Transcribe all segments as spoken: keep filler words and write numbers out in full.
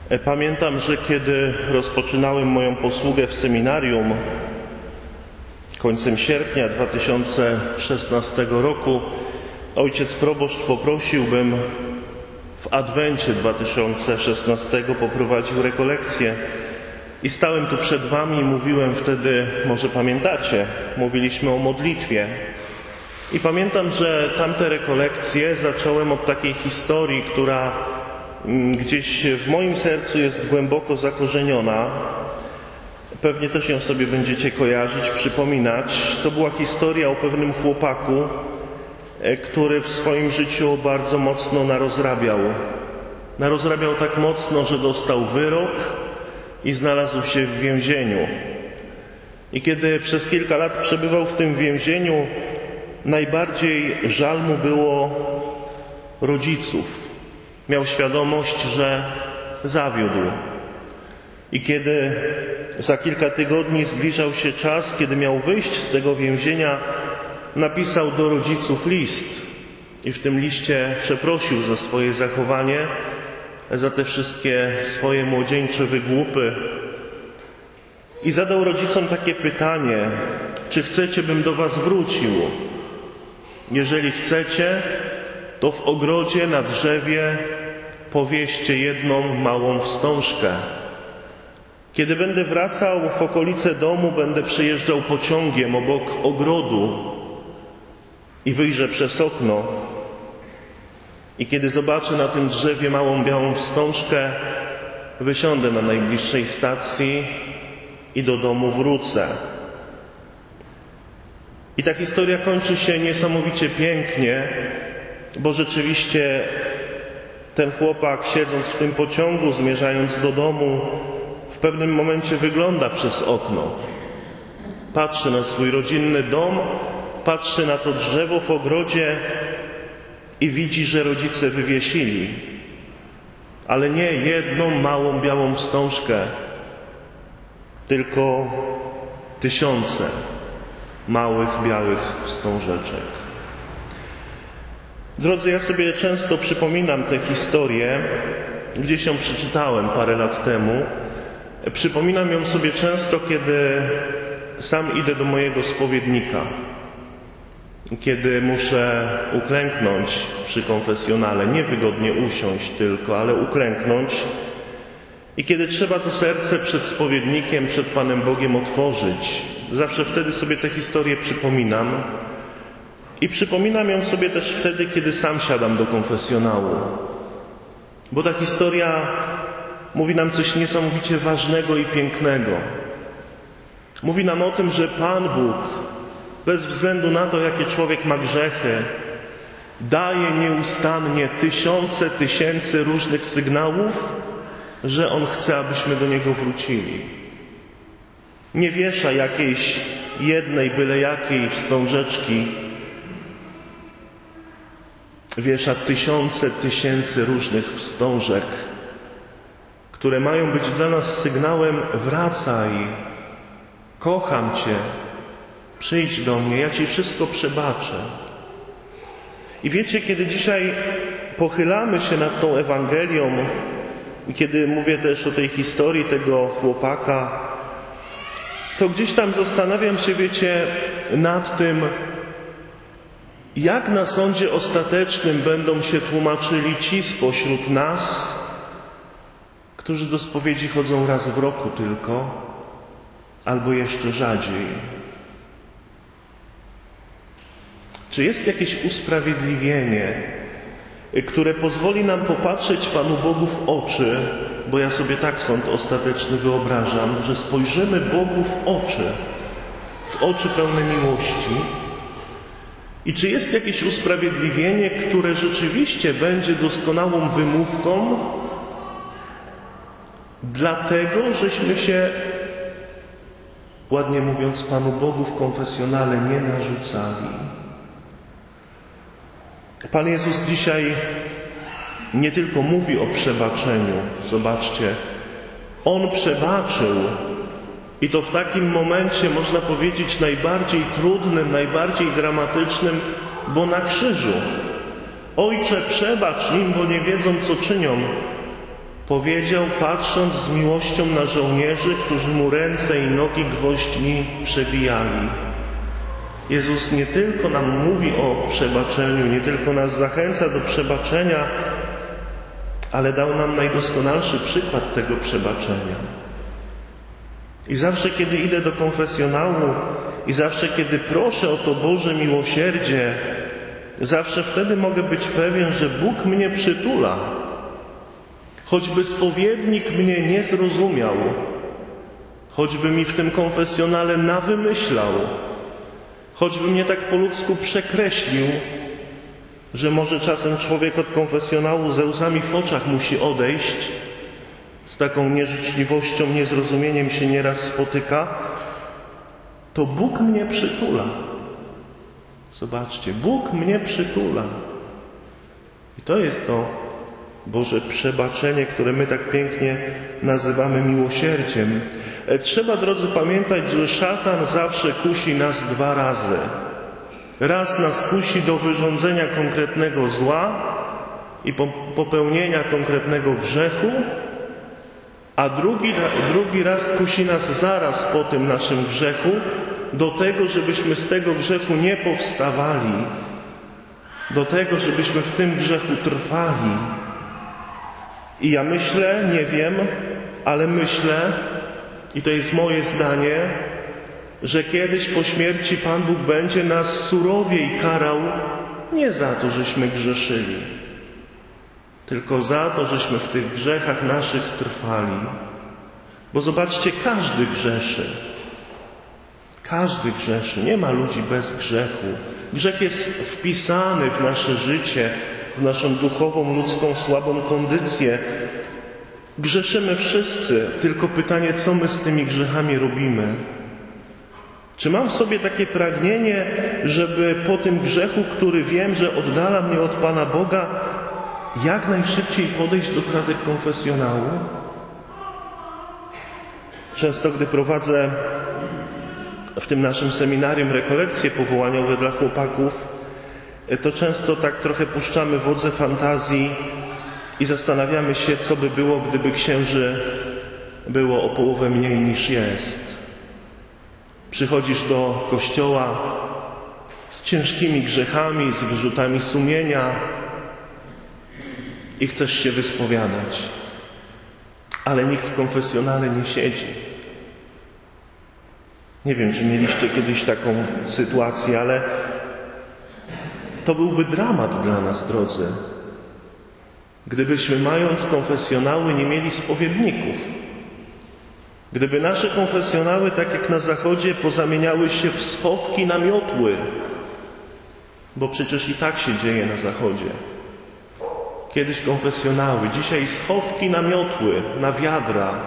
Pamiętam, że kiedy rozpoczynałem moją posługę w seminarium końcem sierpnia dwa tysiące szesnastego roku, ojciec proboszcz poprosił, bym w Adwencie dwa tysiące szesnastego poprowadził rekolekcję. I stałem tu przed wami i mówiłem wtedy, może pamiętacie, mówiliśmy o modlitwie. I pamiętam, że tamte rekolekcje zacząłem od takiej historii, która gdzieś w moim sercu jest głęboko zakorzeniona. Pewnie też ją sobie będziecie kojarzyć, przypominać. To była historia o pewnym chłopaku, który w swoim życiu bardzo mocno narozrabiał. Narozrabiał tak mocno, że dostał wyrok i znalazł się w więzieniu. I kiedy przez kilka lat przebywał w tym więzieniu, najbardziej żal mu było rodziców. Miał świadomość, że zawiódł. I kiedy za kilka tygodni zbliżał się czas, kiedy miał wyjść z tego więzienia, napisał do rodziców list. I w tym liście przeprosił za swoje zachowanie, za te wszystkie swoje młodzieńcze wygłupy. I zadał rodzicom takie pytanie: czy chcecie, bym do was wrócił? Jeżeli chcecie, to w ogrodzie na drzewie powieście jedną małą wstążkę. Kiedy będę wracał w okolice domu, będę przejeżdżał pociągiem obok ogrodu i wyjrzę przez okno. I kiedy zobaczę na tym drzewie małą białą wstążkę, wysiądę na najbliższej stacji i do domu wrócę. I ta historia kończy się niesamowicie pięknie, bo rzeczywiście ten chłopak, siedząc w tym pociągu, zmierzając do domu, w pewnym momencie wygląda przez okno. Patrzy na swój rodzinny dom, patrzy na to drzewo w ogrodzie i widzi, że rodzice wywiesili, ale nie jedną małą białą wstążkę, tylko tysiące małych białych wstążeczek. Drodzy, ja sobie często przypominam tę historię, gdzieś ją przeczytałem parę lat temu. Przypominam ją sobie często, kiedy sam idę do mojego spowiednika, kiedy muszę uklęknąć przy konfesjonale, nie wygodnie usiąść tylko, ale uklęknąć, i kiedy trzeba to serce przed spowiednikiem, przed Panem Bogiem otworzyć. Zawsze wtedy sobie tę historię przypominam i przypominam ją sobie też wtedy, kiedy sam siadam do konfesjonału, bo ta historia mówi nam coś niesamowicie ważnego i pięknego. Mówi nam o tym, że Pan Bóg, bez względu na to, jakie człowiek ma grzechy, daje nieustannie tysiące, tysięcy różnych sygnałów, że On chce, abyśmy do Niego wrócili. Nie wiesza jakiejś jednej, byle jakiej wstążeczki. Wiesza tysiące, tysięcy różnych wstążek, które mają być dla nas sygnałem: wracaj, kocham Cię, przyjdź do mnie, ja Ci wszystko przebaczę. I wiecie, kiedy dzisiaj pochylamy się nad tą Ewangelią i kiedy mówię też o tej historii tego chłopaka, to gdzieś tam zastanawiam się, wiecie, nad tym, jak na sądzie ostatecznym będą się tłumaczyli ci spośród nas, którzy do spowiedzi chodzą raz w roku tylko, albo jeszcze rzadziej. Czy jest jakieś usprawiedliwienie, które pozwoli nam popatrzeć Panu Bogu w oczy, bo ja sobie tak sąd ostateczny wyobrażam, że spojrzymy Bogu w oczy, w oczy pełne miłości? I czy jest jakieś usprawiedliwienie, które rzeczywiście będzie doskonałą wymówką dlatego, żeśmy się, ładnie mówiąc, Panu Bogu w konfesjonale nie narzucali? Pan Jezus dzisiaj nie tylko mówi o przebaczeniu. Zobaczcie, On przebaczył, i to w takim momencie, można powiedzieć, najbardziej trudnym, najbardziej dramatycznym, bo na krzyżu. Ojcze, przebacz im, bo nie wiedzą, co czynią. Powiedział, patrząc z miłością na żołnierzy, którzy mu ręce i nogi gwoźdźmi przebijali. Jezus nie tylko nam mówi o przebaczeniu, nie tylko nas zachęca do przebaczenia, ale dał nam najdoskonalszy przykład tego przebaczenia. I zawsze, kiedy idę do konfesjonału i zawsze, kiedy proszę o to Boże miłosierdzie, zawsze wtedy mogę być pewien, że Bóg mnie przytula. Choćby spowiednik mnie nie zrozumiał, choćby mi w tym konfesjonale nawymyślał, choćby mnie tak po ludzku przekreślił, że może czasem człowiek od konfesjonału ze łzami w oczach musi odejść, z taką nieżyczliwością, niezrozumieniem się nieraz spotyka, to Bóg mnie przytula. Zobaczcie, Bóg mnie przytula. I to jest to Boże przebaczenie, które my tak pięknie nazywamy miłosierdziem. Trzeba, drodzy, pamiętać, że szatan zawsze kusi nas dwa razy. Raz nas kusi do wyrządzenia konkretnego zła i popełnienia konkretnego grzechu, a drugi, drugi raz kusi nas zaraz po tym naszym grzechu do tego, żebyśmy z tego grzechu nie powstawali, do tego, żebyśmy w tym grzechu trwali. I ja myślę, nie wiem, ale myślę, i to jest moje zdanie, że kiedyś po śmierci Pan Bóg będzie nas surowiej karał nie za to, żeśmy grzeszyli, tylko za to, żeśmy w tych grzechach naszych trwali. Bo zobaczcie, każdy grzeszy. Każdy grzeszy. Nie ma ludzi bez grzechu. Grzech jest wpisany w nasze życie, w naszą duchową, ludzką, słabą kondycję. Grzeszymy wszyscy, tylko pytanie, co my z tymi grzechami robimy? Czy mam w sobie takie pragnienie, żeby po tym grzechu, który wiem, że oddala mnie od Pana Boga, jak najszybciej podejść do kratek konfesjonału? Często, gdy prowadzę w tym naszym seminarium rekolekcje powołaniowe dla chłopaków, to często tak trochę puszczamy wodze fantazji i zastanawiamy się, co by było, gdyby księży było o połowę mniej niż jest. Przychodzisz do kościoła z ciężkimi grzechami, z wyrzutami sumienia i chcesz się wyspowiadać, ale nikt w konfesjonale nie siedzi. Nie wiem, czy mieliście kiedyś taką sytuację, ale to byłby dramat dla nas, drodzy, gdybyśmy, mając konfesjonały, nie mieli spowiedników. Gdyby nasze konfesjonały, tak jak na Zachodzie, pozamieniały się w schowki na miotły, bo przecież i tak się dzieje na Zachodzie. Kiedyś konfesjonały, dzisiaj schowki na miotły, na wiadra.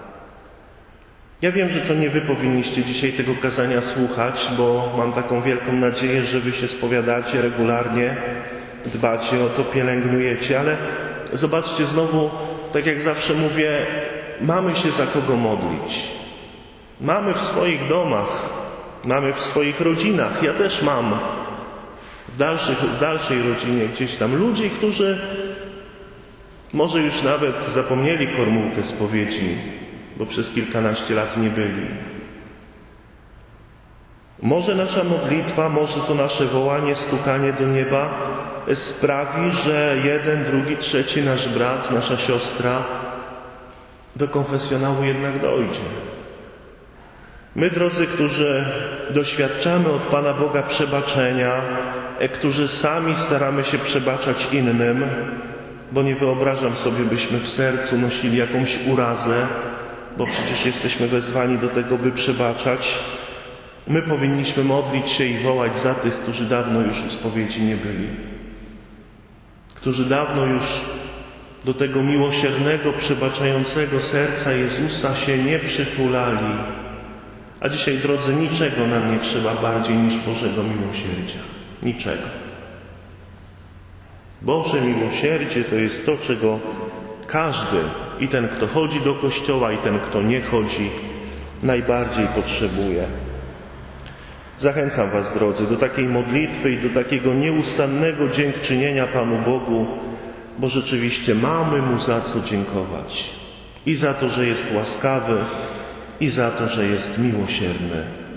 Ja wiem, że to nie wy powinniście dzisiaj tego kazania słuchać, bo mam taką wielką nadzieję, że wy się spowiadacie regularnie, dbacie o to, pielęgnujecie, ale zobaczcie znowu, tak jak zawsze mówię, mamy się za kogo modlić. Mamy w swoich domach, mamy w swoich rodzinach. Ja też mam w, dalszych, w dalszej rodzinie gdzieś tam ludzi, którzy może już nawet zapomnieli formułkę spowiedzi, bo przez kilkanaście lat nie byli. Może nasza modlitwa, może to nasze wołanie, stukanie do nieba sprawi, że jeden, drugi, trzeci nasz brat, nasza siostra do konfesjonału jednak dojdzie. My, drodzy, którzy doświadczamy od Pana Boga przebaczenia, którzy sami staramy się przebaczać innym, bo nie wyobrażam sobie, byśmy w sercu nosili jakąś urazę, bo przecież jesteśmy wezwani do tego, by przebaczać. My powinniśmy modlić się i wołać za tych, którzy dawno już u spowiedzi nie byli, którzy dawno już do tego miłosiernego, przebaczającego serca Jezusa się nie przytulali. A dzisiaj, drodzy, niczego nam nie trzeba bardziej niż Bożego miłosierdzia. Niczego. Boże miłosierdzie to jest to, czego każdy, i ten, kto chodzi do kościoła, i ten, kto nie chodzi, najbardziej potrzebuje. Zachęcam was, drodzy, do takiej modlitwy i do takiego nieustannego dziękczynienia Panu Bogu, bo rzeczywiście mamy Mu za co dziękować. I za to, że jest łaskawy, i za to, że jest miłosierny.